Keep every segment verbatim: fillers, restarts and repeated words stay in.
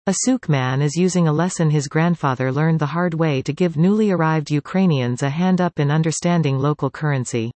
A Souk man is using a lesson his grandfather learned the hard way to give newly arrived Ukrainians a hand up in understanding local currency.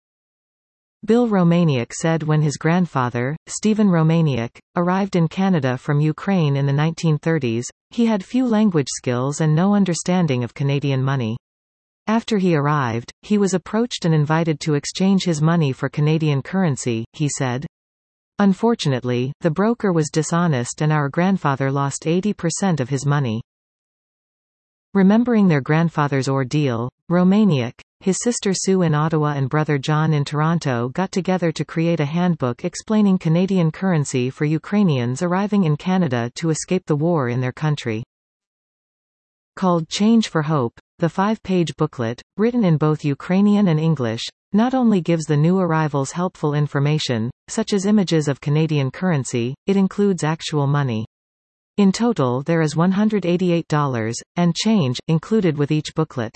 Bill Romaniuk said when his grandfather, Stephen Romaniuk, arrived in Canada from Ukraine in the nineteen thirties, he had few language skills and no understanding of Canadian money. After he arrived, he was approached and invited to exchange his money for Canadian currency, he said. Unfortunately, the broker was dishonest and our grandfather lost eighty percent of his money. Remembering their grandfather's ordeal, Romaniuk, his sister Sue in Ottawa and brother John in Toronto got together to create a handbook explaining Canadian currency for Ukrainians arriving in Canada to escape the war in their country. Called Change for Hope, the five-page booklet, written in both Ukrainian and English, not only gives the new arrivals helpful information, such as images of Canadian currency, it includes actual money. In total there is one hundred eighty-eight dollars, and change, included with each booklet.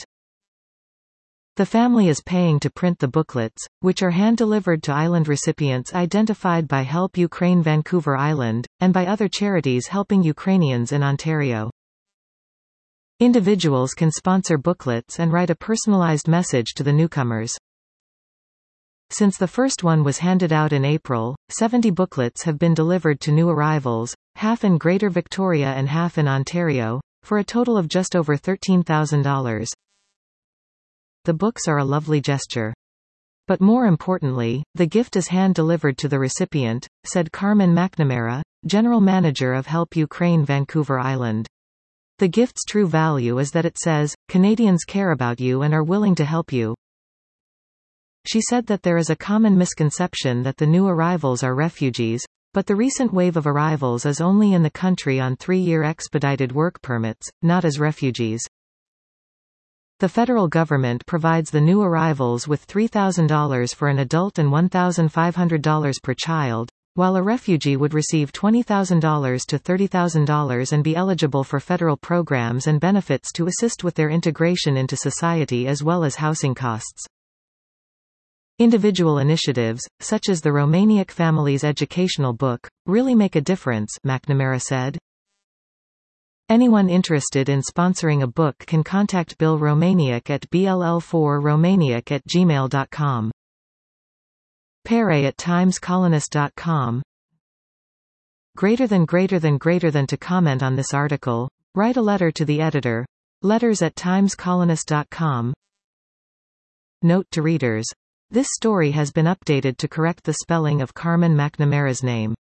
The family is paying to print the booklets, which are hand-delivered to island recipients identified by Help Ukraine Vancouver Island, and by other charities helping Ukrainians in Ontario. Individuals can sponsor booklets and write a personalized message to the newcomers. Since the first one was handed out in April, seventy booklets have been delivered to new arrivals, half in Greater Victoria and half in Ontario, for a total of just over thirteen thousand dollars. The books are a lovely gesture. But more importantly, the gift is hand-delivered to the recipient, said Carmen McNamara, General Manager of Help Ukraine Vancouver Island. The gift's true value is that it says, Canadians care about you and are willing to help you. She said that there is a common misconception that the new arrivals are refugees, but the recent wave of arrivals is only in the country on three-year expedited work permits, not as refugees. The federal government provides the new arrivals with three thousand dollars for an adult and one thousand five hundred dollars per child, while a refugee would receive twenty thousand dollars to thirty thousand dollars and be eligible for federal programs and benefits to assist with their integration into society as well as housing costs. Individual initiatives, such as the Romaniuk family's educational book, really make a difference, McNamara said. Anyone interested in sponsoring a book can contact Bill Romaniuk at b l l four romaniuk at gmail dot com. Pere at times colonist dot com. Greater than greater than greater than to comment on this article, write a letter to the editor. Letters at times colonist dot com. Note to readers. This story has been updated to correct the spelling of Carmen McNamara's name.